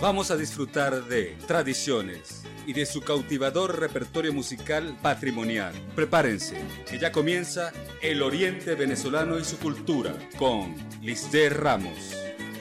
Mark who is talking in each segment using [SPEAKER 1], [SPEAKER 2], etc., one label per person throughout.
[SPEAKER 1] Vamos a disfrutar de tradiciones y de su cautivador repertorio musical patrimonial. Prepárense, que ya comienza El Oriente Venezolano y su cultura con Lisdeth Ramos.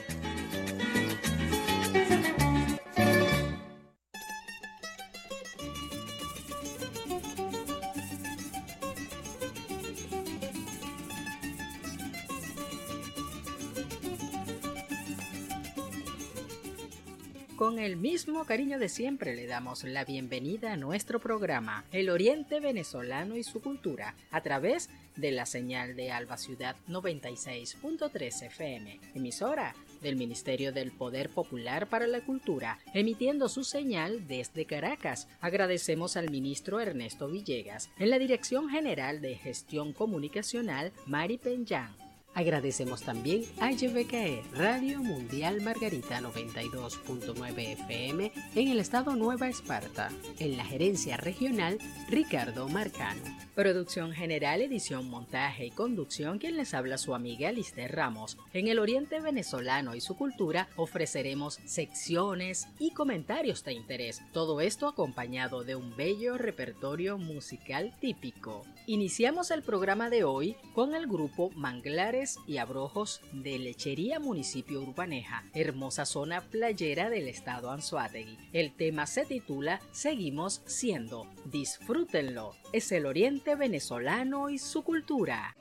[SPEAKER 2] Con el mismo cariño de siempre le damos la bienvenida a nuestro programa El Oriente Venezolano y su cultura a través de la señal de Alba Ciudad 96.3 FM, emisora del Ministerio del Poder Popular para la Cultura, emitiendo su señal desde Caracas. Agradecemos al ministro Ernesto Villegas, en la Dirección General de Gestión Comunicacional, Mari Penyán. Agradecemos también a YBKE Radio Mundial Margarita 92.9 FM en el estado Nueva Esparta, en la gerencia regional Ricardo Marcano. Producción general, edición, montaje y conducción, quien les habla su amiga Lisdeth Ramos. En el Oriente Venezolano y su cultura ofreceremos secciones y comentarios de interés, todo esto acompañado de un bello repertorio musical típico. Iniciamos el programa de hoy con el grupo Manglares y Abrojos de Lechería, municipio Urbaneja, hermosa zona playera del estado Anzoátegui. El tema se titula Seguimos siendo. Disfrútenlo. Es el Oriente Venezolano y su cultura.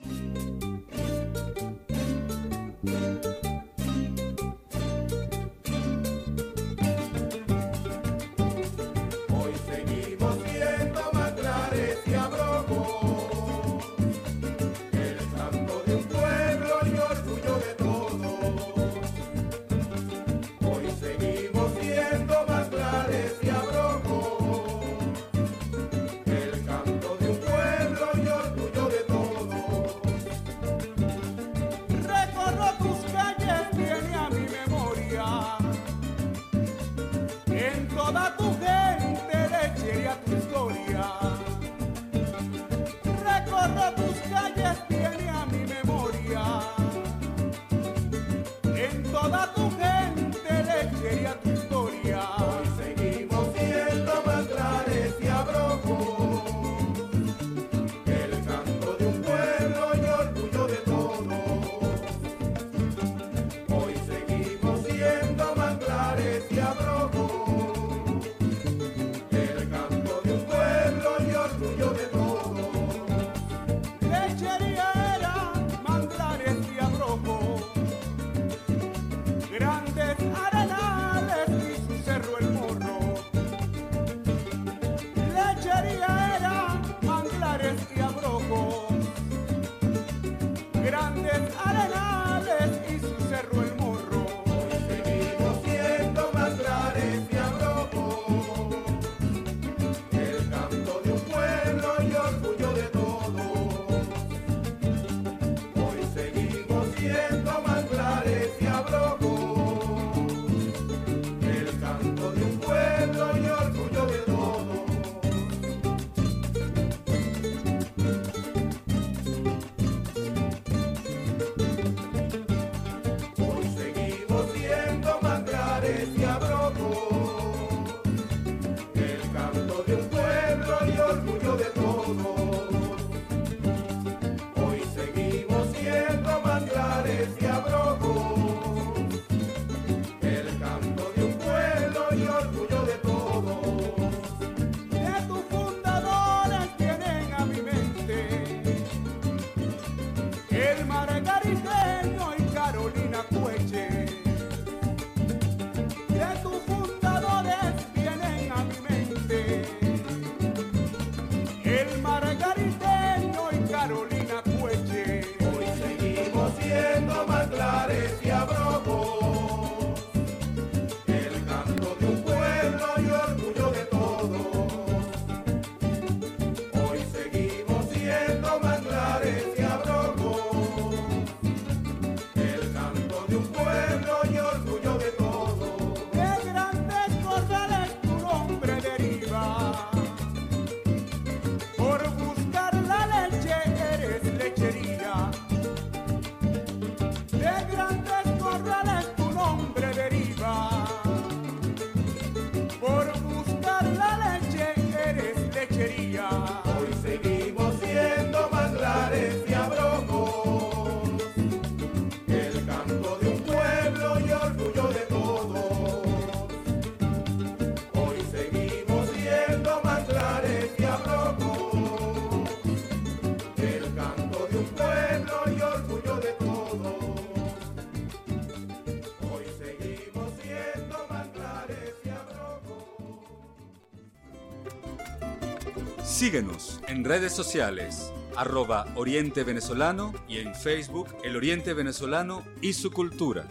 [SPEAKER 3] Recorro tus calles.
[SPEAKER 1] Síguenos en redes sociales, @Oriente Venezolano y en Facebook El Oriente Venezolano y su cultura.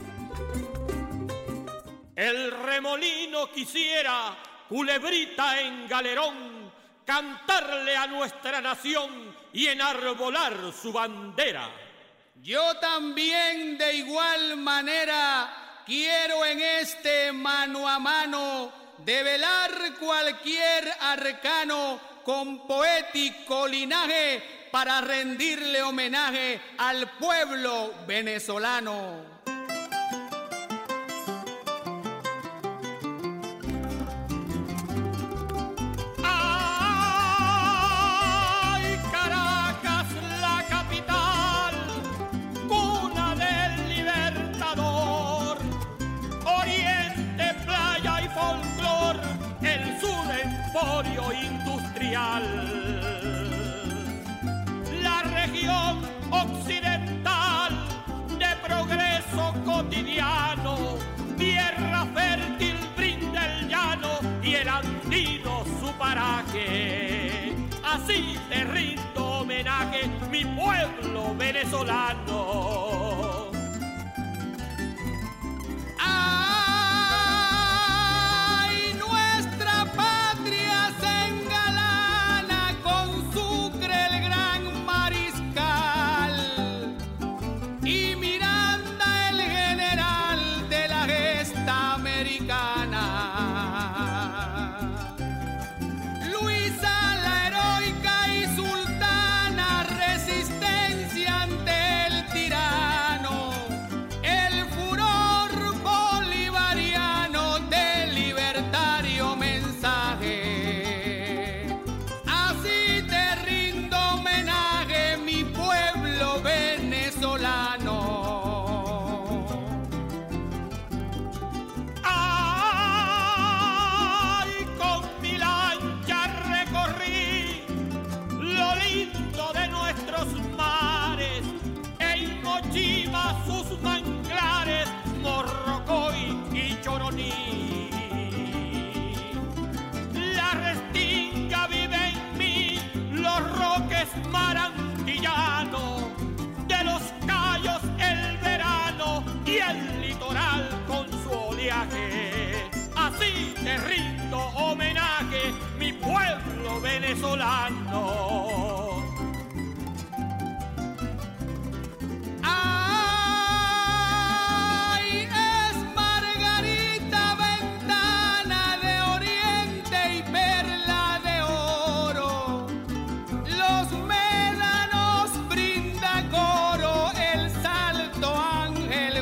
[SPEAKER 3] El remolino quisiera, culebrita en galerón, cantarle a nuestra nación y enarbolar su bandera.
[SPEAKER 4] Yo también de igual manera quiero en este mano a mano develar cualquier arcano con poético linaje para rendirle homenaje al pueblo venezolano.
[SPEAKER 3] ¡Ay, Caracas, la capital, cuna del Libertador! Oriente, playa y folclor, el sur emporio industrial. La región occidental de progreso cotidiano, tierra fértil brinda el llano y el andino su paraje. Así te rindo homenaje, mi pueblo venezolano.
[SPEAKER 4] ¡Ay, nuestra patria se engalana con Sucre el gran mariscal y Miranda el general de la gesta americana! Luisa la heroica y sultana, resistencia ante el tirano, el furor bolivariano del libertario mensaje. Así te rindo homenaje, mi pueblo venezolano.
[SPEAKER 3] ¡Ay, con mi lancha recorrí lo lindo de nuestros mares! En Mochima sus manglares, Morrocoy y Choroní. La restinga vive en mí, los roques marantillanos, de los cayos el verano y el litoral con su oleaje. Así te rindo homenaje, mi pueblo venezolano.
[SPEAKER 4] ¡Ay, es Margarita ventana de oriente y perla de oro! Los médanos brinda coro, el Salto Ángel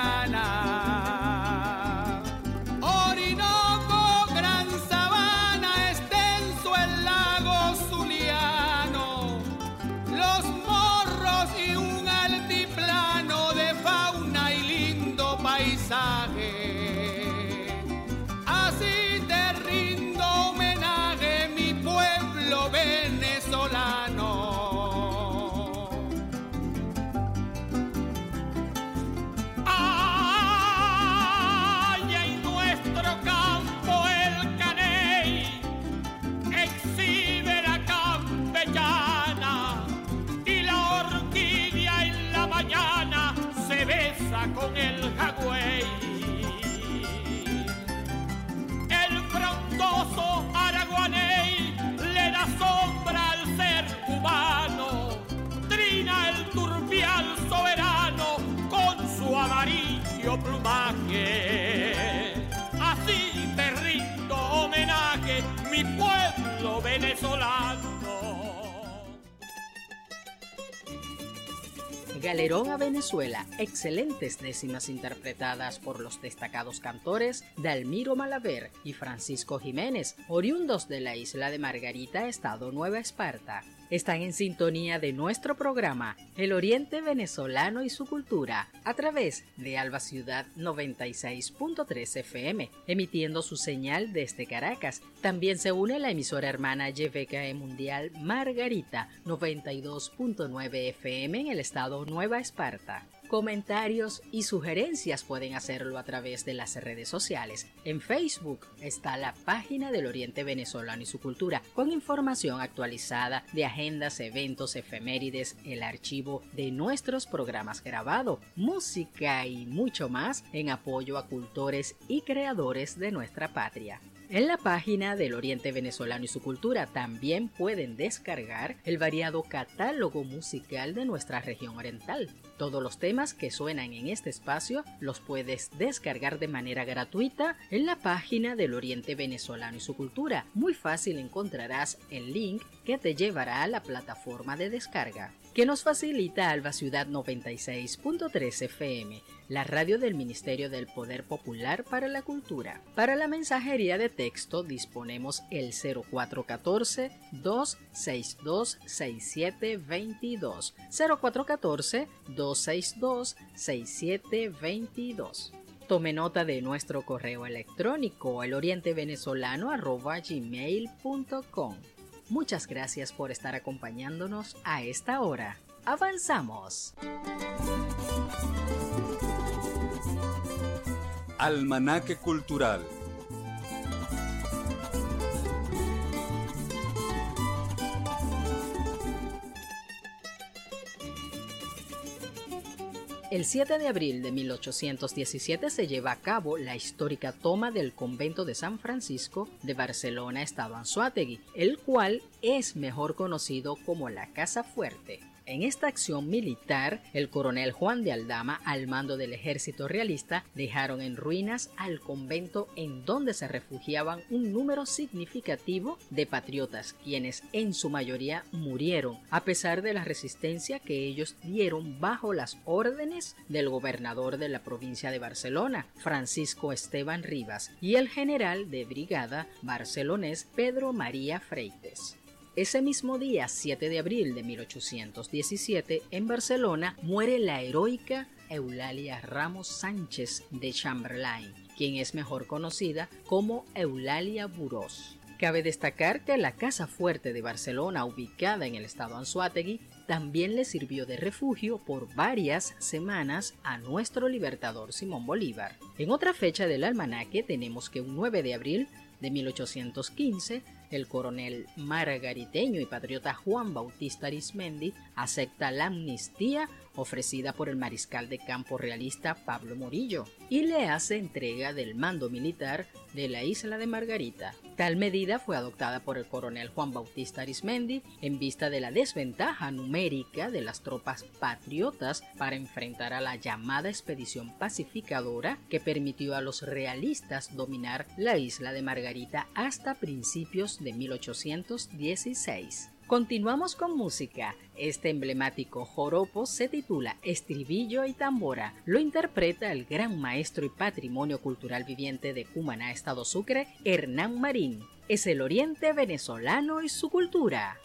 [SPEAKER 4] Guayana. Orinoco, gran sabana, extenso el lago Zuliano. Los morros y un altiplano de fauna y lindo paisaje. Así te rindo homenaje, mi pueblo venezolano.
[SPEAKER 3] ¡Ay, en nuestro campo el caney exhibe la campechana y la orquídea en la mañana se besa con el jagüey? El frondoso araguaney le da sombra al ser humano, trina el turpial soberano con su amarillo plumaje. Así te rindo homenaje, mi pueblo venezolano.
[SPEAKER 2] Galerón a Venezuela, excelentes décimas interpretadas por los destacados cantores Dalmiro Malaver y Francisco Jiménez, oriundos de la isla de Margarita, estado Nueva Esparta. Están en sintonía de nuestro programa El Oriente Venezolano y su cultura a través de Alba Ciudad 96.3 FM, emitiendo su señal desde Caracas. También se une la emisora hermana YVKE Mundial Margarita 92.9 FM en el estado Nueva Esparta. Comentarios y sugerencias pueden hacerlo a través de las redes sociales. En Facebook está la página del Oriente Venezolano y su cultura, con información actualizada de agendas, eventos, efemérides, el archivo de nuestros programas grabados, música y mucho más en apoyo a cultores y creadores de nuestra patria. En la página del Oriente Venezolano y su cultura también pueden descargar el variado catálogo musical de nuestra región oriental. Todos los temas que suenan en este espacio los puedes descargar de manera gratuita en la página del Oriente Venezolano y su cultura. Muy fácil encontrarás el link que te llevará a la plataforma de descarga, que nos facilita Alba Ciudad 96.3 FM, la radio del Ministerio del Poder Popular para la Cultura. Para la mensajería de texto disponemos el 0414-262-6722, 0414-262-6722. Tome nota de nuestro correo electrónico elorientevenezolano@gmail.com. Muchas gracias por estar acompañándonos a esta hora. ¡Avanzamos!
[SPEAKER 1] Almanaque Cultural.
[SPEAKER 2] El 7 de abril de 1817 se lleva a cabo la histórica toma del convento de San Francisco de Barcelona, estado Anzoátegui, el cual es mejor conocido como la Casa Fuerte. En esta acción militar, el coronel Juan de Aldama, al mando del ejército realista, dejaron en ruinas al convento en donde se refugiaban un número significativo de patriotas, quienes en su mayoría murieron, a pesar de la resistencia que ellos dieron bajo las órdenes del gobernador de la provincia de Barcelona, Francisco Esteban Rivas, y el general de brigada barcelonés Pedro María Freites. Ese mismo día, 7 de abril de 1817, en Barcelona, muere la heroica Eulalia Ramos Sánchez de Chamberlain, quien es mejor conocida como Eulalia Burós. Cabe destacar que la Casa Fuerte de Barcelona, ubicada en el estado Anzoátegui, también le sirvió de refugio por varias semanas a nuestro libertador Simón Bolívar. En otra fecha del almanaque tenemos que un 9 de abril de 1815, el coronel margariteño y patriota Juan Bautista Arizmendi acepta la amnistía ofrecida por el mariscal de campo realista Pablo Morillo y le hace entrega del mando militar de la isla de Margarita. Tal medida fue adoptada por el coronel Juan Bautista Arizmendi en vista de la desventaja numérica de las tropas patriotas para enfrentar a la llamada expedición pacificadora que permitió a los realistas dominar la isla de Margarita hasta principios de 1816. Continuamos con música. Este emblemático joropo se titula Estribillo y Tambora. Lo interpreta el gran maestro y patrimonio cultural viviente de Cumaná, estado Sucre, Hernán Marín. Es el Oriente Venezolano y su cultura.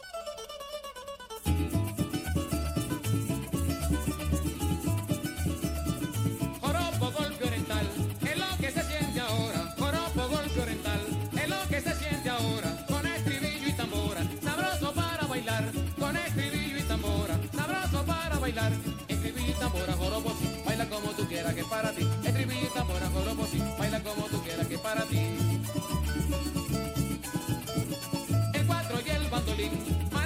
[SPEAKER 4] Joropo, golpe oriental, es lo que se siente ahora. Joropo, golpe oriental, es lo que se siente ahora. Con estribillo y tambora, sabroso para bailar. Con estribillo y tambora, sabroso para bailar. Estribillo y tambora, joropo sí, baila como tú quieras que es para ti. Estribillo y tambora, joropo sí, baila como tú quieras que es para ti. El cuatro y el bandolín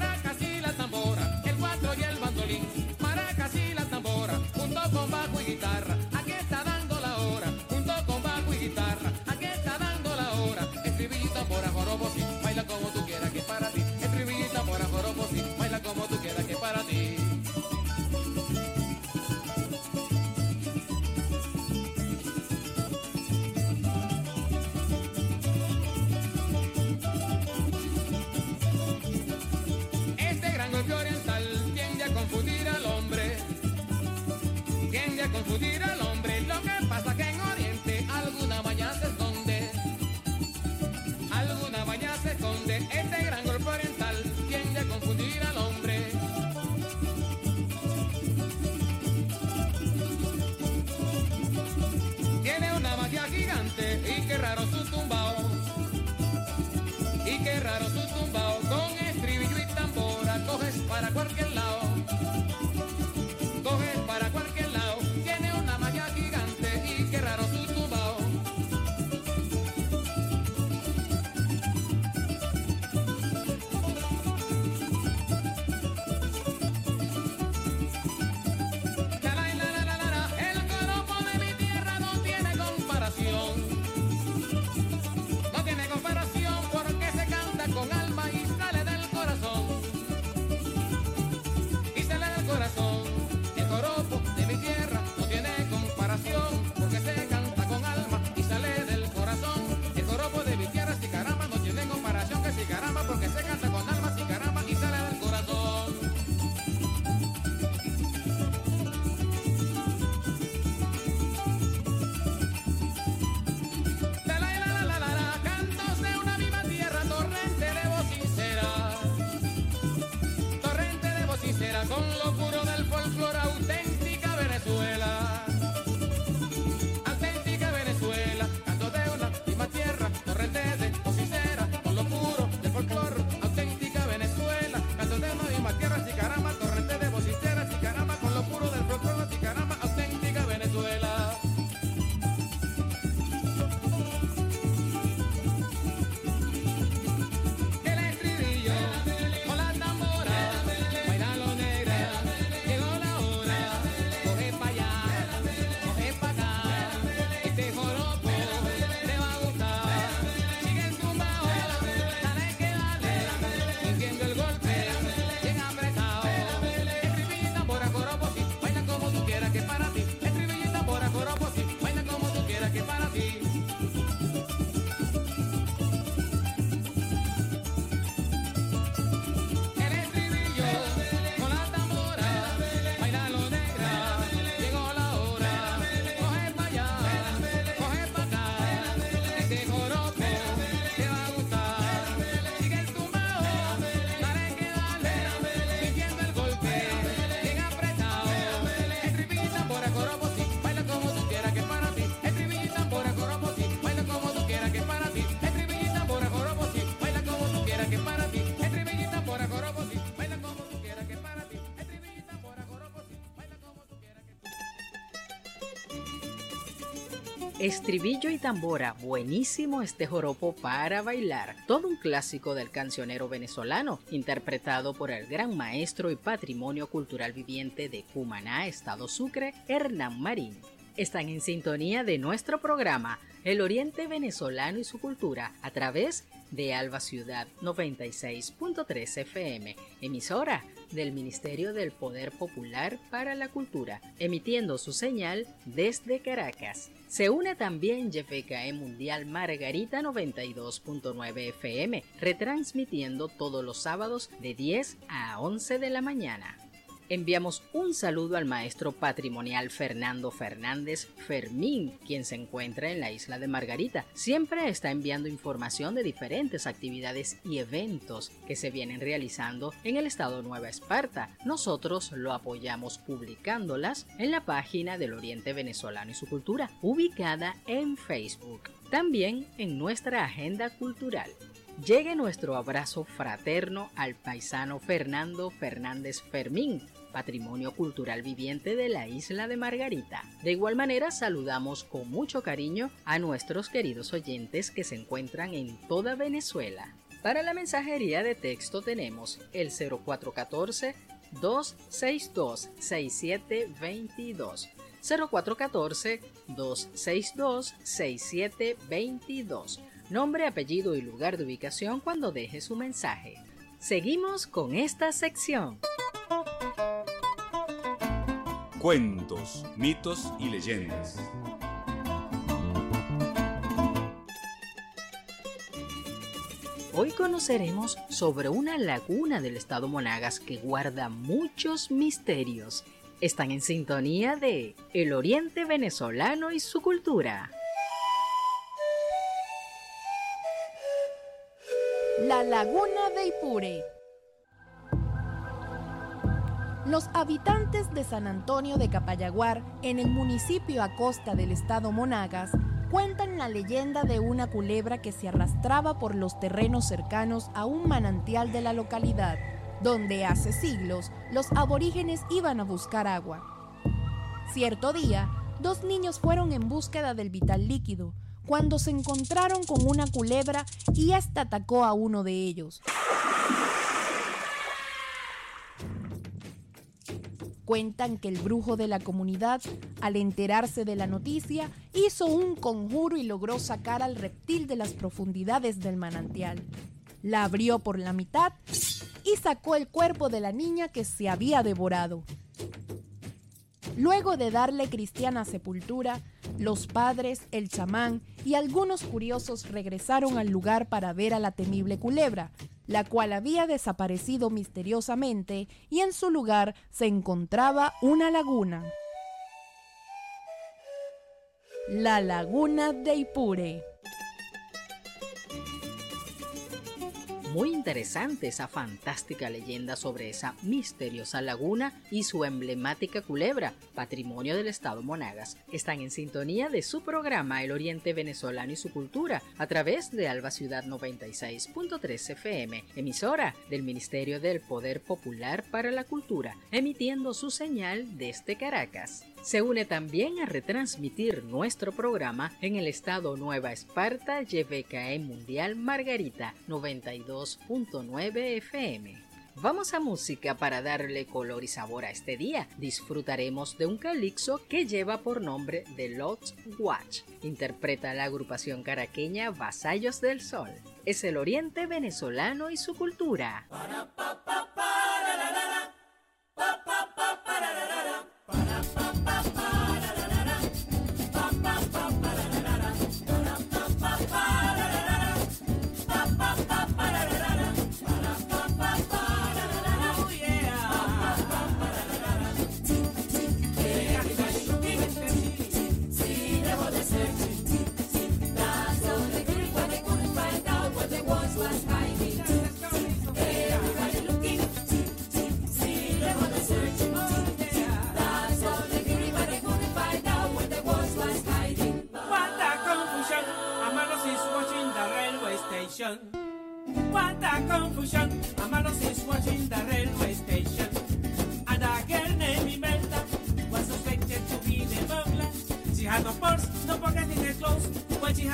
[SPEAKER 2] Estribillo y tambora, buenísimo este joropo para bailar, todo un clásico del cancionero venezolano, interpretado por el gran maestro y patrimonio cultural viviente de Cumaná, Estado Sucre, Hernán Marín. Están en sintonía de nuestro programa El Oriente Venezolano y su Cultura a través de Alba Ciudad 96.3 FM, emisora del Ministerio del Poder Popular para la Cultura, emitiendo su señal desde Caracas. Se une también YFKE Mundial Margarita 92.9 FM, retransmitiendo todos los sábados de 10 a 11 de la mañana. Enviamos un saludo al maestro patrimonial Fernando Fernández Fermín, quien se encuentra en la isla de Margarita. Siempre está enviando información de diferentes actividades y eventos que se vienen realizando en el estado Nueva Esparta. Nosotros lo apoyamos publicándolas en la página del Oriente Venezolano y su Cultura, ubicada en Facebook. También en nuestra agenda cultural. Llegue nuestro abrazo fraterno al paisano Fernando Fernández Fermín, patrimonio cultural viviente de la isla de Margarita. De igual manera, saludamos con mucho cariño a nuestros queridos oyentes que se encuentran en toda Venezuela. Para la mensajería de texto tenemos el 0414-262-6722. 0414-262-6722. Nombre, apellido y lugar de ubicación cuando deje su mensaje. Seguimos con esta sección.
[SPEAKER 1] Cuentos, mitos y leyendas.
[SPEAKER 2] Hoy conoceremos sobre una laguna del estado Monagas que guarda muchos misterios. Están en sintonía de El Oriente Venezolano y su Cultura.
[SPEAKER 5] La Laguna de Ipure. Los habitantes de San Antonio de Capayaguar, en el municipio Acosta del estado Monagas, cuentan la leyenda de una culebra que se arrastraba por los terrenos cercanos a un manantial de la localidad, donde hace siglos los aborígenes iban a buscar agua. Cierto día, 2 niños fueron en búsqueda del vital líquido, cuando se encontraron con una culebra y ésta atacó a uno de ellos. Cuentan que el brujo de la comunidad, al enterarse de la noticia, hizo un conjuro y logró sacar al reptil de las profundidades del manantial. La abrió por la mitad y sacó el cuerpo de la niña que se había devorado. Luego de darle cristiana sepultura, los padres, el chamán y algunos curiosos regresaron al lugar para ver a la temible culebra, la cual había desaparecido misteriosamente y en su lugar se encontraba una laguna. La Laguna de Ipure.
[SPEAKER 2] Muy interesante esa fantástica leyenda sobre esa misteriosa laguna y su emblemática culebra, patrimonio del estado Monagas. Están en sintonía de su programa El Oriente Venezolano y su Cultura a través de Alba Ciudad 96.3 FM, emisora del Ministerio del Poder Popular para la Cultura, emitiendo su señal desde Caracas. Se une también a retransmitir nuestro programa en el estado Nueva Esparta, YFKE Mundial Margarita 92.9 FM. Vamos a música para darle color y sabor a este día. Disfrutaremos de un calixo que lleva por nombre The Lord's Watch. Interpreta la agrupación caraqueña Vasallos del Sol. Es el Oriente Venezolano y su Cultura.
[SPEAKER 3] What a confusion, Amalos is watching the railway station. And a girl named Imelda was suspected to be the burglar. She had no purse, no pocket in her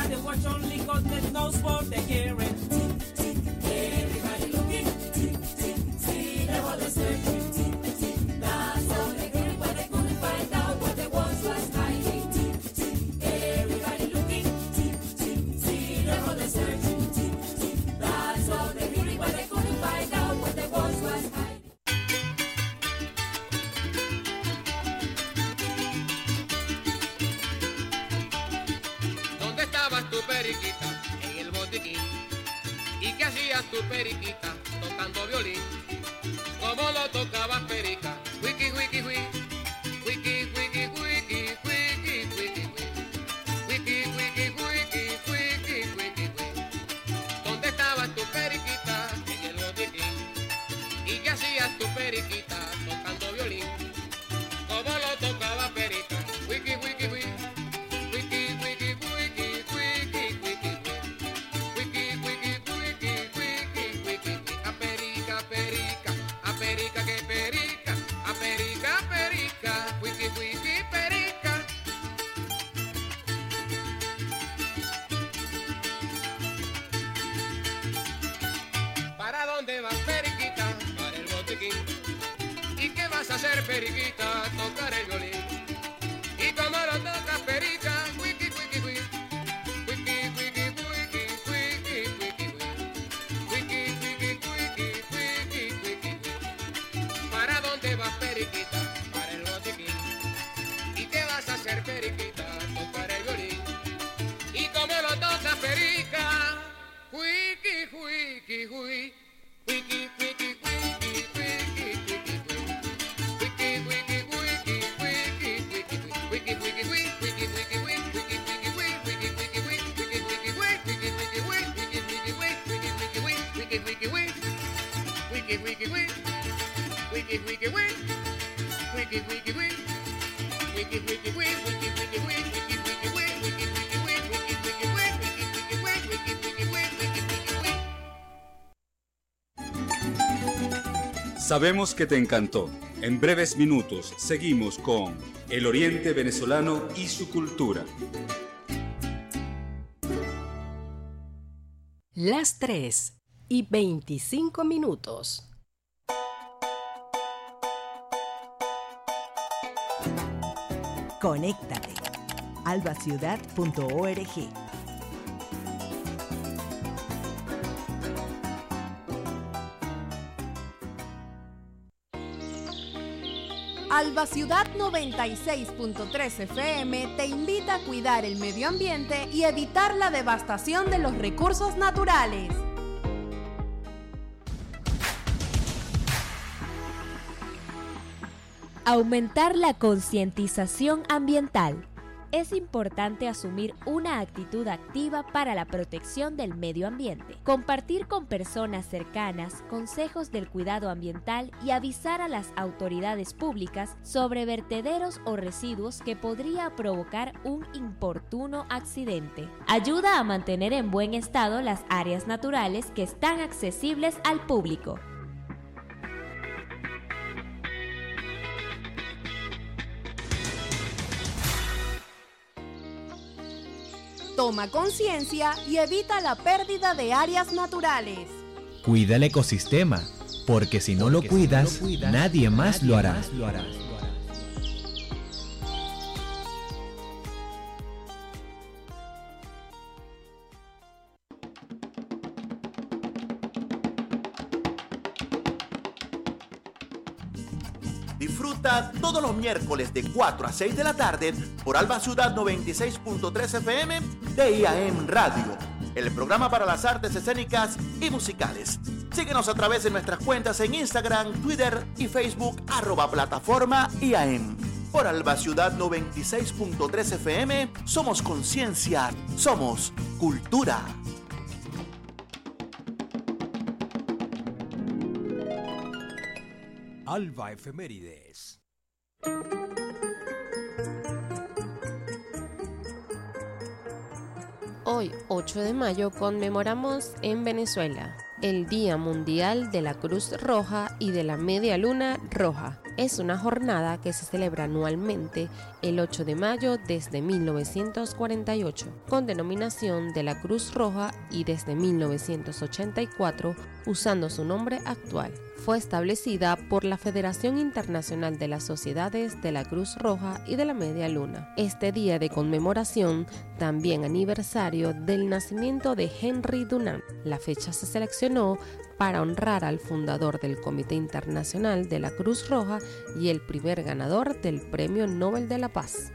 [SPEAKER 3] now they watch only cause there's no sport they're hearing. Tick, tick, everybody looking. Tick, tick, see them all searching. Tick, tick, that's all they hearing, but they couldn't find out what they was last night. Tick, tick, everybody looking. Tick, tick, see them all searching. Tick, tick, that's all they hearing, but they couldn't find out what they was last night.
[SPEAKER 4] ¿Dónde estabas tu periquita? En el botiquín. ¿Y qué hacías tu periquita? Tocando violín. ¿Cómo lo tocabas, perica? Wiki, wiki, wiki. Wiki, wiki, wiki, wiki, wiki, wiki. Wiki, wiki, wiki, wiki, wiki, wiki. ¿Dónde estabas tu periquita? En el botiquín. ¿Y qué hacías tu periquita? Tocando violín. ¿Cómo lo tocabas, perica? Wiki, wiki, wiki. Wiki, wiki, wiki, wiki, wiki, wiki, wiki, wiki, wiki, wiki, a perica, perica, a perica que perica, a perica, perica, wiki, wiki, perica. ¿Para dónde vas, periquita? Para el botiquín. ¿Y qué vas a hacer, periquita? Tocar el violín. ¿Y cómo lo tocas, perica? Wiki, wiki, wiki. Wiki, wiki, wiki, wiki, wiki, wiki. Wiki, wiki, wiki, wiki, wiki, wiki. ¿Para dónde vas, periquita? Para el botiquín. ¿Y qué vas a hacer, periquita? Tocar el violín. ¿Y cómo lo tocas, perica? Wiki, wiki, wiki. Wiki, wiki, wiki, wiki, wiki, wiki, wiki, wiki, wiki, wiki, wiki, wiki, wiki, wiki, wiki,
[SPEAKER 1] Sabemos que te encantó. En breves minutos seguimos con el Oriente Venezolano y su cultura.
[SPEAKER 2] Las 3:25.
[SPEAKER 6] Conéctate. albaciudad.org.
[SPEAKER 5] Alba Ciudad 96.3 FM te invita a cuidar el medio ambiente y evitar la devastación de los recursos naturales.
[SPEAKER 7] Aumentar la concientización ambiental. Es importante asumir una actitud activa para la protección del medio ambiente, compartir con personas cercanas consejos del cuidado ambiental y avisar a las autoridades públicas sobre vertederos o residuos que podría provocar un importuno accidente. Ayuda a mantener en buen estado las áreas naturales que están accesibles al público.
[SPEAKER 5] Toma conciencia y evita la pérdida de áreas naturales.
[SPEAKER 8] Cuida el ecosistema, porque si no lo cuidas, nadie más lo hará.
[SPEAKER 9] Disfruta todos los miércoles de 4 a 6 de la tarde por Alba Ciudad 96.3 FM de IAM Radio, el programa para las artes escénicas y musicales. Síguenos a través de nuestras cuentas en Instagram, Twitter y Facebook @plataforma IAM. Por Alba Ciudad 96.3 FM somos conciencia, somos cultura.
[SPEAKER 10] Alba Efemérides.
[SPEAKER 11] Hoy, 8 de mayo, conmemoramos en Venezuela el Día Mundial de la Cruz Roja y de la Media Luna Roja. Es una jornada que se celebra anualmente el 8 de mayo desde 1948, con denominación de la Cruz Roja, y desde 1984 usando su nombre actual. Fue establecida por la Federación Internacional de las Sociedades de la Cruz Roja y de la Media Luna. Este día de conmemoración, también aniversario del nacimiento de Henry Dunant. La fecha se seleccionó para honrar al fundador del Comité Internacional de la Cruz Roja y el primer ganador del Premio Nobel de la Paz.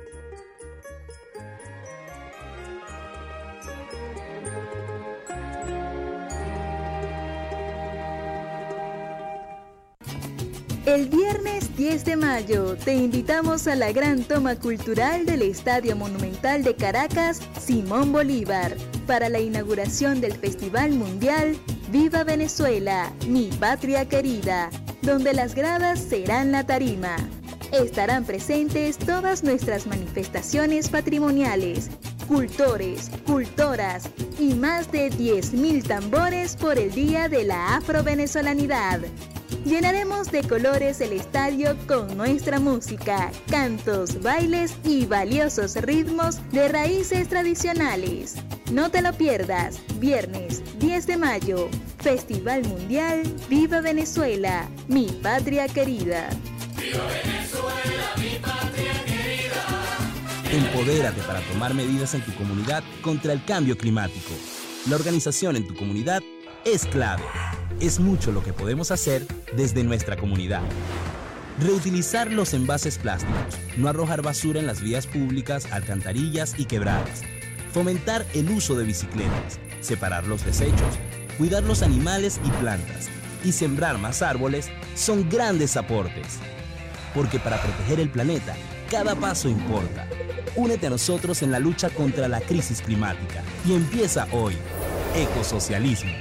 [SPEAKER 6] El viernes 10 de mayo te invitamos a la gran toma cultural del Estadio Monumental de Caracas, Simón Bolívar, para la inauguración del Festival Mundial Viva Venezuela, mi patria querida, donde las gradas serán la tarima. Estarán presentes todas nuestras manifestaciones patrimoniales, cultores, cultoras y más de 10.000 tambores por el Día de la Afrovenezolanidad. Llenaremos de colores el estadio con nuestra música, cantos, bailes y valiosos ritmos de raíces tradicionales. No te lo pierdas, viernes 10 de mayo, Festival Mundial Viva Venezuela, mi patria querida.
[SPEAKER 12] ¡Viva Venezuela, mi patria querida!
[SPEAKER 13] Empodérate para tomar medidas en tu comunidad contra el cambio climático. La organización en tu comunidad es clave. Es mucho lo que podemos hacer desde nuestra comunidad. Reutilizar los envases plásticos, no arrojar basura en las vías públicas, alcantarillas y quebradas. Fomentar el uso de bicicletas, separar los desechos, cuidar los animales y plantas y sembrar más árboles son grandes aportes. Porque para proteger el planeta, cada paso importa. Únete a nosotros en la lucha contra la crisis climática y empieza hoy. Ecosocialismo.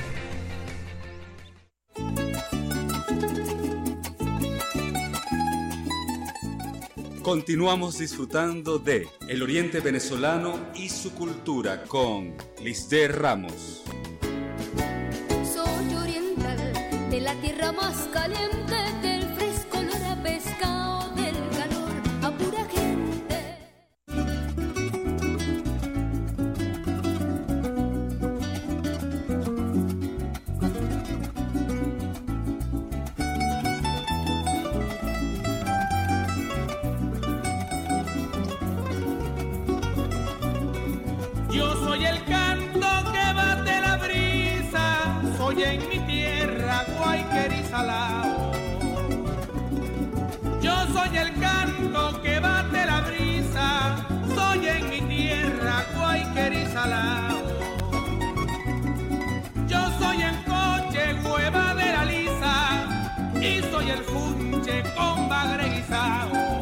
[SPEAKER 1] Continuamos disfrutando de El Oriente Venezolano y su cultura con Lisdeth Ramos.
[SPEAKER 14] Soy oriental, de la tierra más caliente, del fresco olor a pescado, del calor a pura gente.
[SPEAKER 4] Yo soy el canto que bate la brisa, soy en mi tierra Guayquerizalao. Yo soy el canto que bate la brisa, soy en mi tierra Guayquerizalao. Yo soy el coche hueva de la lisa y soy el funche con bagre guisao.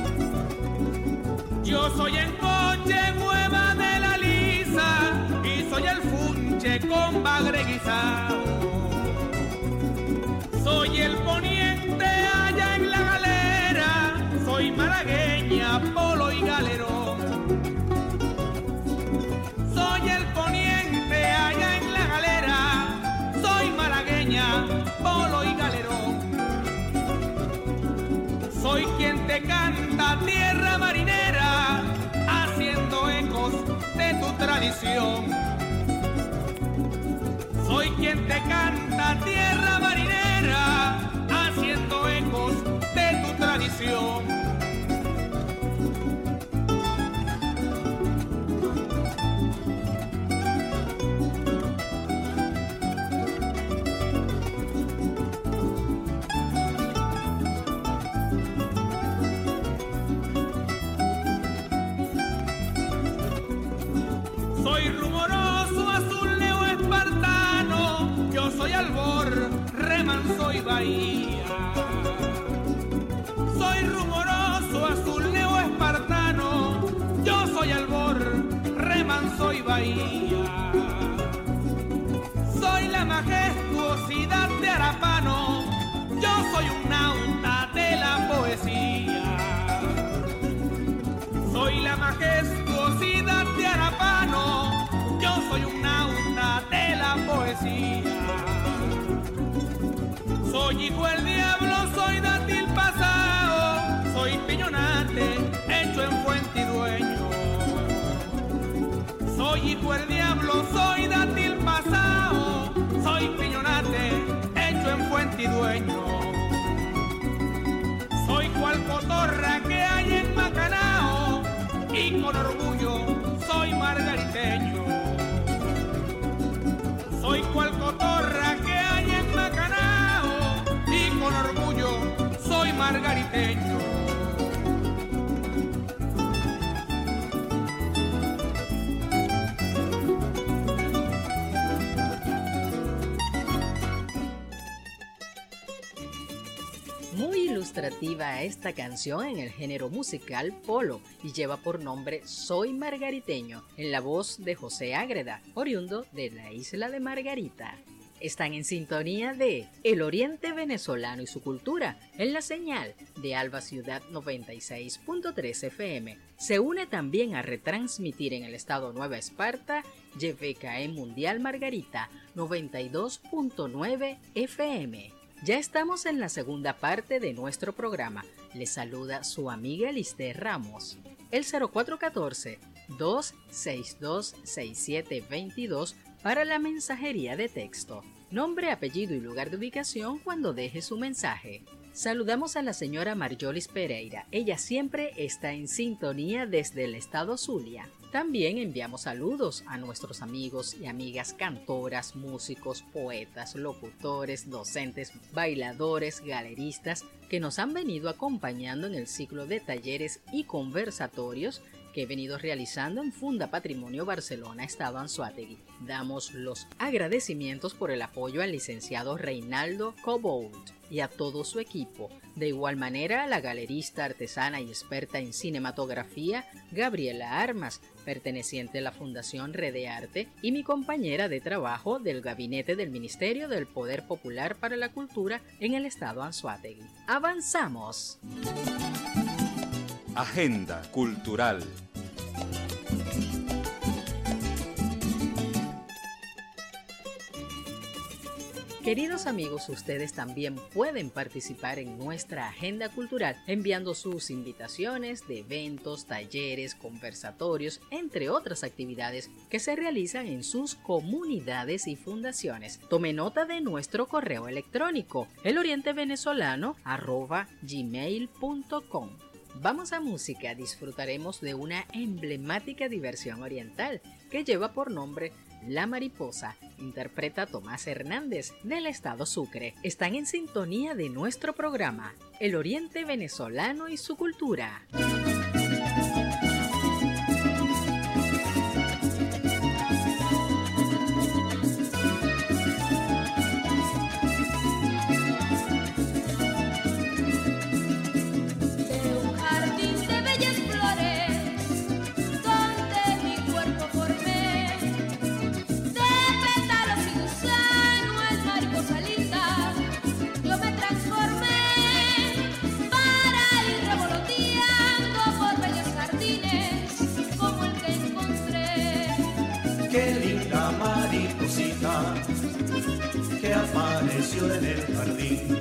[SPEAKER 4] Yo soy el coche hueva de la lisa y soy el funche con bagre guisao. Soy el poniente allá en la galera, soy malagueña, polo y galerón. Soy el poniente allá en la galera, soy malagueña, polo y galerón. Soy quien te canta tierra marinera, haciendo ecos de tu tradición. Soy quien te canta tierra marinera, haciendo ecos de tu tradición. Soy rumoroso, azul, leo, espartano, yo soy albor, remanso y bahía. Soy rumoroso, azul, leo, espartano, yo soy albor, remanso y bahía. Soy la majestuosidad de Arapano, yo soy un nauta de la poesía. Soy la majestuosidad de Arapano, yo soy un nauta de la poesía. Soy
[SPEAKER 15] Soy hijo del diablo, soy dátil pasado, soy piñonate, hecho en fuente y dueño. Soy hijo del diablo, soy dátil pasado, soy piñonate, hecho en fuente y dueño. Soy cual cotorra que hay en Macanao y con orgullo soy margariteño. Soy cual cotorra que hay en Macanao y con orgullo soy margariteño.
[SPEAKER 2] Muy ilustrativa esta canción en el género musical polo y lleva por nombre Soy Margariteño, en la voz de José Ágreda, oriundo de la isla de Margarita. Están en sintonía de El Oriente Venezolano y su cultura, en la señal de Alba Ciudad 96.3 FM. Se une también a retransmitir en el estado Nueva Esparta, YFKE Mundial Margarita 92.9 FM. Ya estamos en la segunda parte de nuestro programa. Les saluda su amiga Lister Ramos. El 0414-262-6722 para la mensajería de texto. Nombre, apellido y lugar de ubicación cuando deje su mensaje. Saludamos a la señora Marjolis Pereira. Ella siempre está en sintonía desde el estado Zulia. También enviamos saludos a nuestros amigos y amigas cantoras, músicos, poetas, locutores, docentes, bailadores, galeristas que nos han venido acompañando en el ciclo de talleres y conversatorios que he venido realizando en Funda Patrimonio Barcelona, Estado Anzoátegui. Damos los agradecimientos por el apoyo al licenciado Reinaldo Cobold y a todo su equipo. De igual manera a la galerista, artesana y experta en cinematografía Gabriela Armas, perteneciente a la Fundación Redearte y mi compañera de trabajo del Gabinete del Ministerio del Poder Popular para la Cultura en el Estado Anzoátegui. ¡Avanzamos!
[SPEAKER 1] Agenda cultural.
[SPEAKER 2] Queridos amigos, ustedes también pueden participar en nuestra agenda cultural enviando sus invitaciones de eventos, talleres, conversatorios, entre otras actividades que se realizan en sus comunidades y fundaciones. Tome nota de nuestro correo electrónico, elorientevenezolano@gmail.com. Vamos a música, disfrutaremos de una emblemática diversión oriental que lleva por nombre La Mariposa, interpreta Tomás Hernández del estado Sucre. Están en sintonía de nuestro programa, El Oriente Venezolano y su cultura.
[SPEAKER 16] Que apareció en el jardín,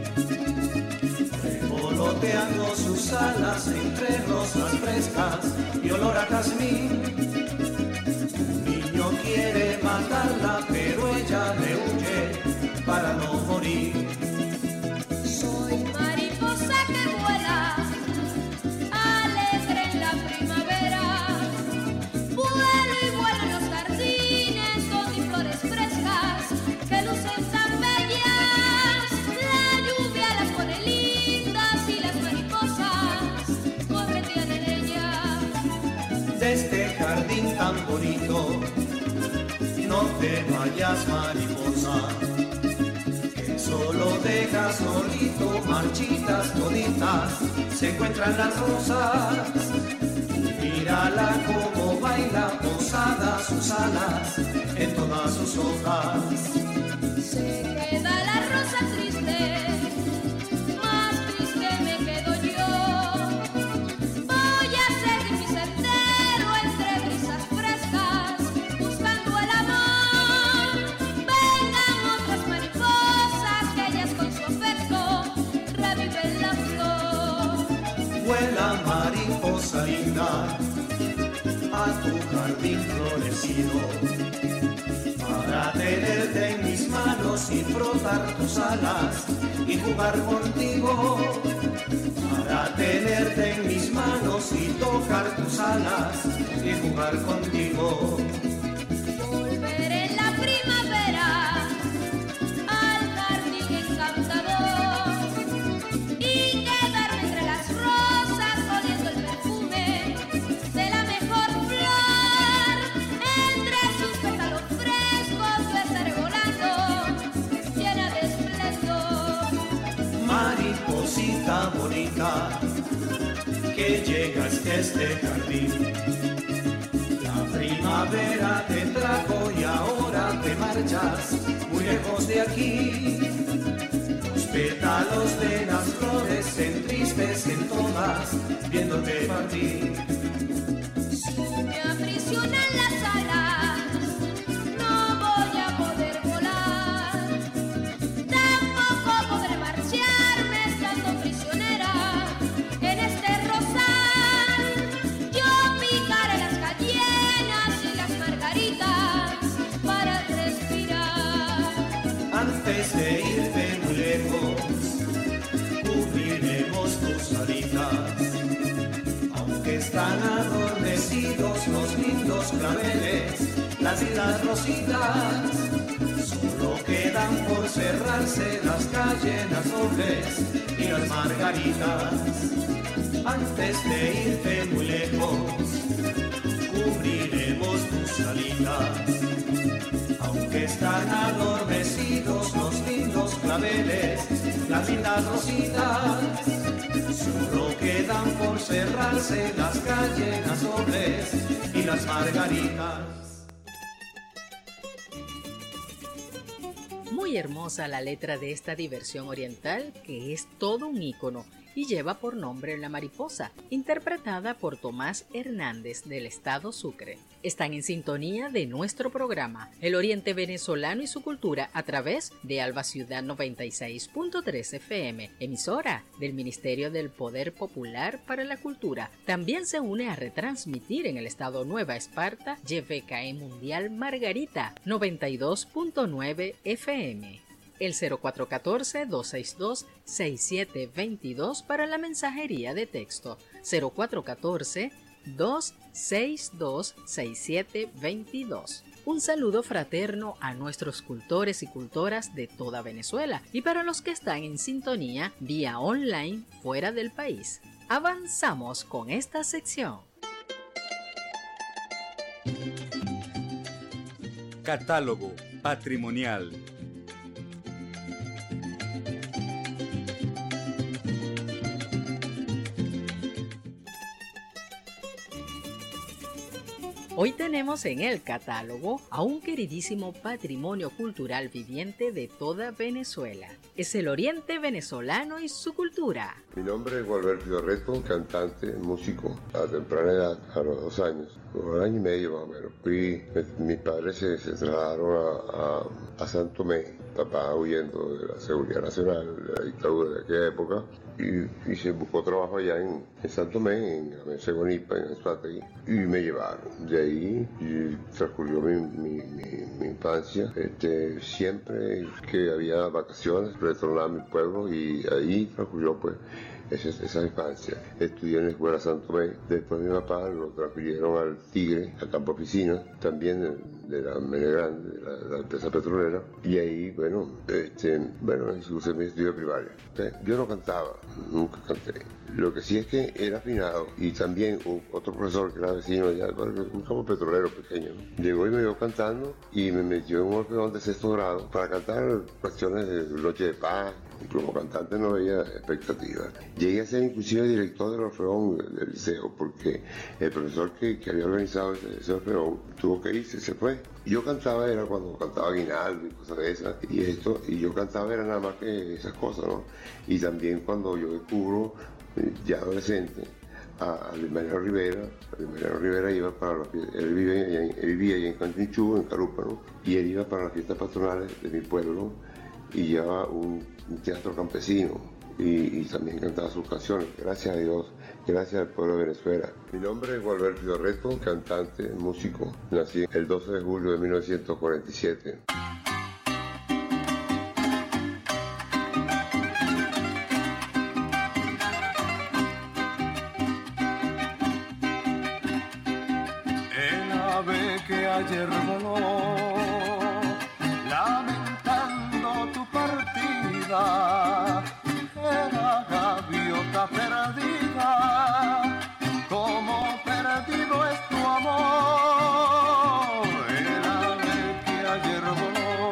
[SPEAKER 16] revoloteando sus alas entre rosas frescas y olor a jazmín. Un niño quiere matarla, pero ella le huye para no morir.
[SPEAKER 14] Soy mariposa que vuela, alegre en la primavera. Vuelo y vuelo en los jardines con mis flores frescas que lucen tan bellas. La lluvia las pone lindas y las mariposas corretean en ellas.
[SPEAKER 16] De este jardín tan bonito, no te vayas, mariposa, que solo deja solito marchitas toditas, se encuentran las rosas. Mírala como baila posada sus alas en todas sus hojas.
[SPEAKER 14] Se queda la rosa triste, más triste me quedo yo. Voy a seguir mi sendero entre brisas frescas, buscando el amor. Vengan otras mariposas, que ellas con su afecto
[SPEAKER 16] vuela mariposa linda a tu jardín florecido, para tenerte en mis manos y frotar tus alas y jugar contigo, para tenerte en mis manos y tocar tus alas y jugar contigo.
[SPEAKER 14] Volveré en la primavera al jardín encantador y quedarme entre las rosas oliendo el perfume de la mejor flor. Entre sus pétalos frescos yo estaré volando llena de esplendor.
[SPEAKER 16] Mariposita bonita que llegas a este jardín, la primavera te trajo y ahora te marchas muy lejos de aquí. Los pétalos de las flores se entristecen todas viéndote partir.
[SPEAKER 14] Si me aprisionan las alas, no voy a poder volar. Tampoco podré marcharme estando prisionera en este rosal. Yo picaré las cayenas y las margaritas para respirar.
[SPEAKER 16] Antes de irte muy lejos, cubriremos tus alitas. Aunque están adormecidos los lindos claveles, las islas rositas, solo quedan por cerrarse las cayenas dobles y las margaritas. Antes de irte muy lejos, cubriremos tus alitas. Aunque están adormecidos los lindos claveles, las lindas rositas, solo quedan por cerrarse las cayenas dobles y las margaritas.
[SPEAKER 2] Muy hermosa la letra de esta diversión oriental que es todo un ícono y lleva por nombre La Mariposa, interpretada por Tomás Hernández del estado Sucre. Están en sintonía de nuestro programa El Oriente Venezolano y su Cultura a través de Alba Ciudad 96.3 FM, emisora del Ministerio del Poder Popular para la Cultura. También se une a retransmitir en el estado Nueva Esparta YFKE Mundial Margarita 92.9 FM. El 0414-262-6722 para la mensajería de texto. 0414-262-6722. Un saludo fraterno a nuestros cultores y cultoras de toda Venezuela y para los que están en sintonía vía online fuera del país. Avanzamos con esta sección.
[SPEAKER 1] Catálogo patrimonial.
[SPEAKER 2] Hoy tenemos en el catálogo a un queridísimo patrimonio cultural viviente de toda Venezuela. Es el Oriente Venezolano y su cultura.
[SPEAKER 17] Mi nombre es Gualberto Fiorreto, cantante, músico, a temprana edad, a los 2 años, un año y medio más o menos. Mis padres se trasladaron a San Tomé, papá huyendo de la seguridad nacional, de la dictadura de aquella época, y se buscó trabajo allá en San Tomé, en Segonipa, en Anzoátegui, y me llevaron. De ahí transcurrió mi infancia. Siempre que había vacaciones retornaba a mi pueblo y ahí transcurrió pues esa infancia. Estudié en la escuela San Tomé. Después mi papá lo transfirieron al Tigre, al campo oficina, también de la Mene Grande, de la empresa petrolera. Y ahí, cursé mi estudio primario. Yo no cantaba, nunca canté. Lo que sí es que era afinado y también otro profesor que era vecino allá, un campo petrolero pequeño, ¿no? Llegó y me vio cantando y me metió en un orfeón de 6º grado para cantar canciones de Noche de Paz. Y como cantante no había expectativas. Llegué a ser inclusive director del orfeón del liceo porque el profesor que había organizado ese orfeón tuvo que irse, se fue. Y yo cantaba, era cuando cantaba Aguinaldo y cosas de esas, y yo cantaba era nada más que esas cosas, ¿no? Y también cuando yo descubro, ya adolescente, a Luis Mariano Rivera. Luis Mariano Rivera iba para las fiestas, él vivía allá en Cantinchú, en Carupa, ¿no? Y él iba para las fiestas patronales de mi pueblo y llevaba un teatro campesino y también cantaba sus canciones. Gracias a Dios, gracias al pueblo de Venezuela. Mi nombre es Gualberto Ibarreto, cantante, músico. Nací el 12 de julio de 1947.
[SPEAKER 16] El ave que ayer voló, lamentando tu partida, era gaviota perdida, como perdido es tu amor. El ave que ayer voló,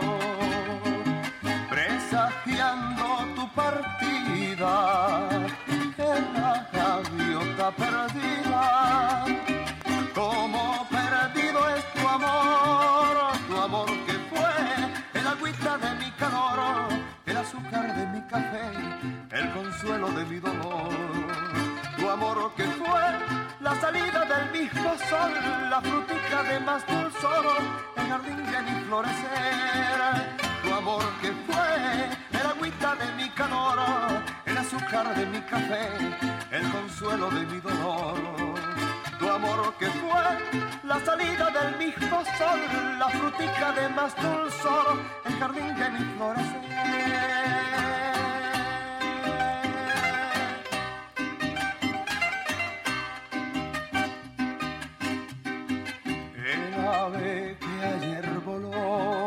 [SPEAKER 16] presagiando tu partida, era gaviota perdida, como perdido es tu amor que fue el agüita de mi calor, el azúcar de mi café, el consuelo de mi dolor. Tu amor que fue la salida del mismo sol, la frutica de más dulzor, el jardín de mi florecer. Tu amor que fue el agüita de mi calor, el azúcar de mi café, el consuelo de mi dolor. Tu amor que fue la salida del mismo sol, la frutica de más dulzor, el jardín de mi florecer. El ave que ayer voló,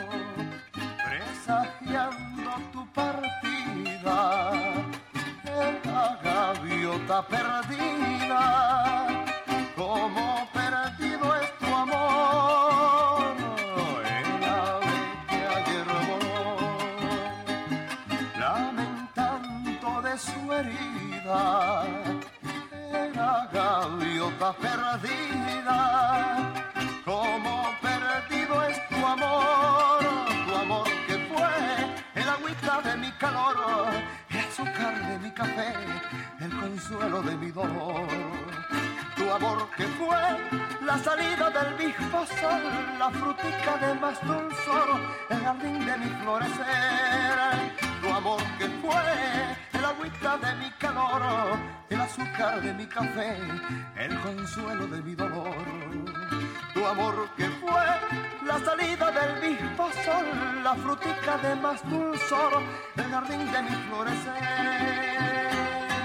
[SPEAKER 16] presagiando tu partida, la gaviota perdida, como perdido es tu amor. El ave que ayer voló, lamentando de su herida, era gaviota perdida, como perdido es tu amor que fue el agüita de mi calor, el azúcar de mi café, el consuelo de mi dolor. Tu amor que fue la salida del mismo sol, la frutica de más dulzor, el jardín de mi florecer. Tu amor que fue el agüita de mi calor, el azúcar de mi café, el consuelo de mi dolor. Tu amor que fue la salida del mismo sol, la frutica de más dulzor, el jardín de mi florecer.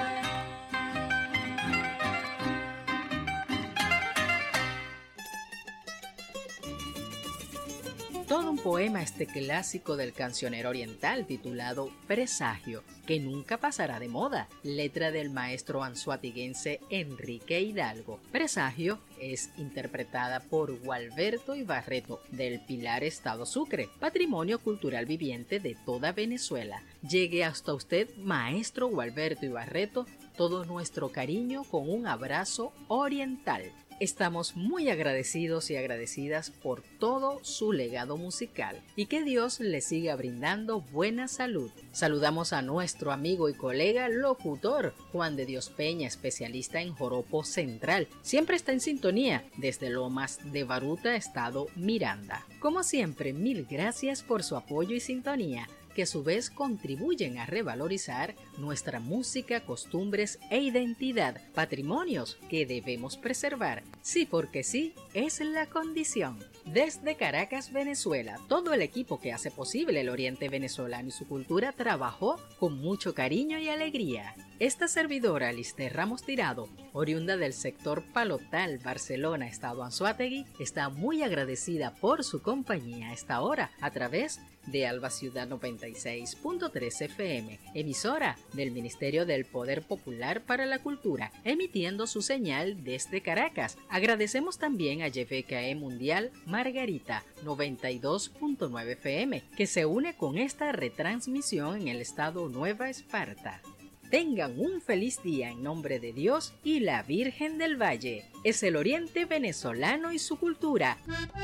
[SPEAKER 2] Todo un poema este clásico del cancionero oriental titulado Presagio, que nunca pasará de moda, letra del maestro anzoatiguense Enrique Hidalgo. Presagio es interpretada por Gualberto Ibarreto del Pilar, Estado Sucre, patrimonio cultural viviente de toda Venezuela. Llegue hasta usted, maestro Gualberto Ibarreto, todo nuestro cariño con un abrazo oriental. Estamos muy agradecidos y agradecidas por todo su legado musical y que Dios le siga brindando buena salud. Saludamos a nuestro amigo y colega locutor Juan de Dios Peña, especialista en joropo central. Siempre está en sintonía desde Lomas de Baruta, Estado Miranda. Como siempre, mil gracias por su apoyo y sintonía, que a su vez contribuyen a revalorizar nuestra música, costumbres e identidad, patrimonios que debemos preservar. Sí, porque sí, es la condición. Desde Caracas, Venezuela, todo el equipo que hace posible el Oriente Venezolano y su cultura trabajó con mucho cariño y alegría. Esta servidora, Lister Ramos Tirado, oriunda del sector Palotal, Barcelona, Estado Anzoátegui, está muy agradecida por su compañía a esta hora a través de Alba Ciudad 96.3 FM, emisora del Ministerio del Poder Popular para la Cultura, emitiendo su señal desde Caracas. Agradecemos también a YFKE Mundial Margarita 92.9 FM, que se une con esta retransmisión en el estado Nueva Esparta. Tengan un feliz día en nombre de Dios y la Virgen del Valle. Es el Oriente Venezolano y su cultura.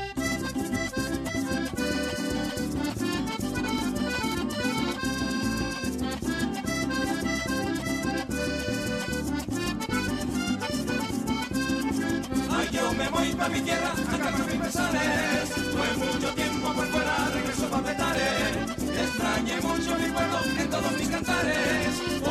[SPEAKER 3] Ay, yo me voy pa' mi tierra, a cantar mis pesares. Fue mucho tiempo por fuera, regreso pa' Petare. Extrañé mucho mi pueblo en todos mis cantares.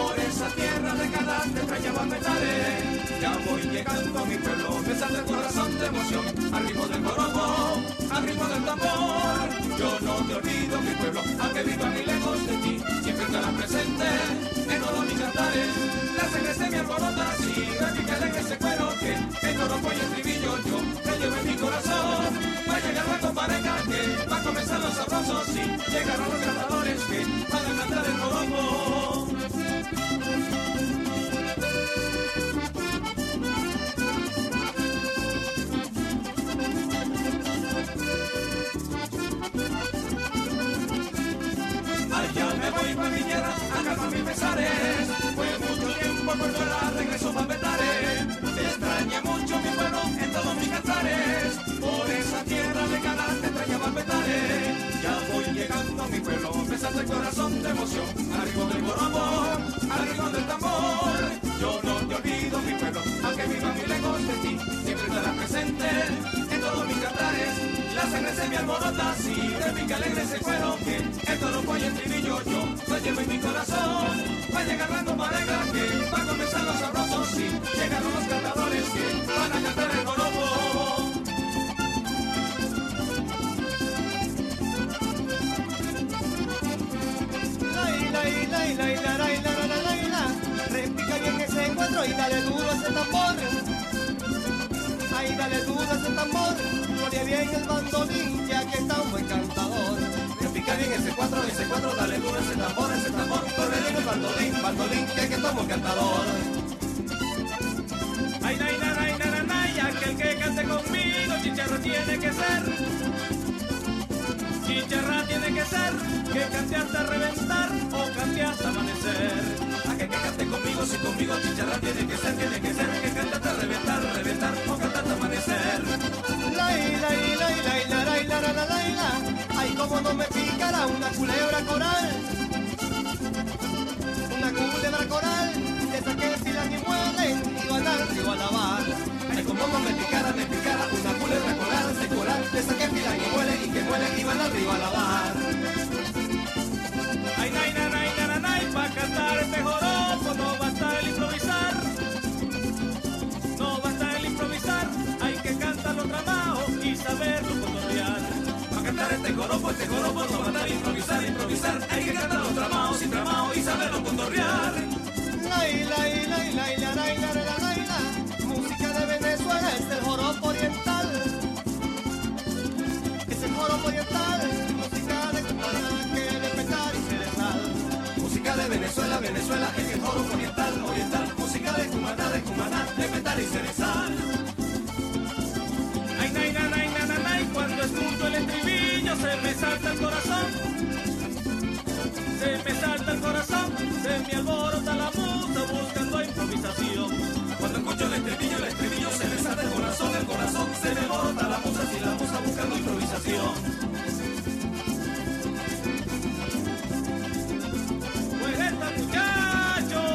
[SPEAKER 16] Ya voy llegando a mi pueblo, me salta el corazón de emoción, al ritmo del joropo, al ritmo del tambor. Yo no te olvido mi pueblo, aunque viva muy lejos de ti, siempre estarás presente en todos mis cantares. La sangre se me alborota, así, repícale que ese cuero que el joropo y el estribillo yo te llevo en mi corazón. Va a llegar la compareja que va a comenzar los sabrosos, sí, llegarán los cantadores que van a cantar el joropo. Allá me voy pa' mi tierra, a calmar mis pesares. Fue mucho tiempo por fuera, regreso pa' Petare. Extrañé mucho mi pueblo en todos mis cantares. Por esa tierra lejana te extrañaba Petare. Ya voy llegando a mi pueblo, me salta el corazón de emoción. Al ritmo del joropo, al ritmo del tambor. Yo no te olvido mi pueblo, aunque viva muy lejos de ti. Siempre estarás presente en todos mis cantares. La sangre se me alborota, sí, repica alegre ese cuero que el joropo y el estribillo yo lo llevo en mi corazón. Va a llegar la compareja que va a comenzar los sabrosos, sí, llegaron los cantadores que van a cantar el joropo.
[SPEAKER 18] Repica bien ese encuentro y dale duro a ese tambor. Ay, dale duro a ese tambor. Pone bien el bandolín, ya que está un buen cantador.
[SPEAKER 16] Repica bien ese cuatro, dale duro ese tambor. Corre bien el bandolín, ya que está un buen cantador.
[SPEAKER 15] Ay, nay, nay, nay, nay, nay, aquel que cante conmigo, chicharra tiene que ser. Chicharra tiene que ser, que cante hasta reventar o cante hasta amanecer.
[SPEAKER 16] Aquel que cante conmigo, si conmigo chicharra tiene que ser, que cante hasta reventar o cante hasta amanecer.
[SPEAKER 18] Ay, como no me picará una culebra coral. Una culebra coral, de esa que filan y muelen y van al río a lavar.
[SPEAKER 16] Ay, como no me picara una culebra coral, de esa que filan y muelen y van al río a lavar.
[SPEAKER 15] Ay, nay, nay, nay, nay, nay, pa' cantar este joropo no basta el improvisar. No basta el improvisar, hay que cantarlo tramado y saberlo cotorrear.
[SPEAKER 16] Pa' cantar este joropo no basta el improvisar, hay que cantarlo tramado, sin tramado y saberlo cotorrear.
[SPEAKER 18] Música de Venezuela es el joropo oriental. Es el joropo oriental, música de Cumaná que de Petare y Cerezal.
[SPEAKER 16] Música de Venezuela es el joropo oriental, música de Cumaná, de Petare y Cerezal.
[SPEAKER 15] Ay, nay, nay, nay, nay, nay, nay, cuando escucho el estribillo se me salta el corazón. Se me salta el corazón, se me alborota la musa buscando improvisación.
[SPEAKER 16] Cuando escucho el estribillo se me salta el corazón, se me alborota la musa, si la musa buscando improvisación.
[SPEAKER 15] Pues esta muchacho.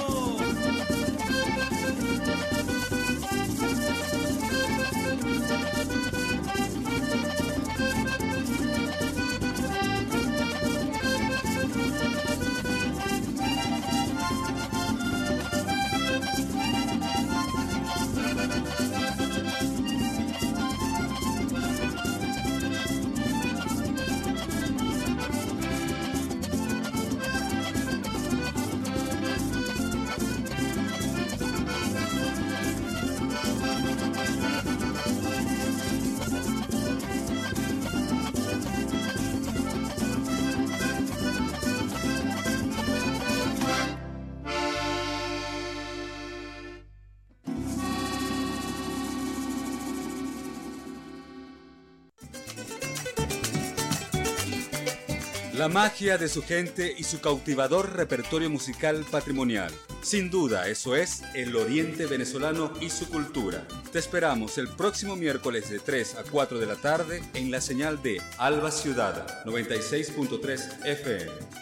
[SPEAKER 1] La magia de su gente y su cautivador repertorio musical patrimonial. Sin duda, eso es el Oriente venezolano y su cultura. Te esperamos el próximo miércoles de 3 a 4 de la tarde en la señal de Alba Ciudad 96.3 FM.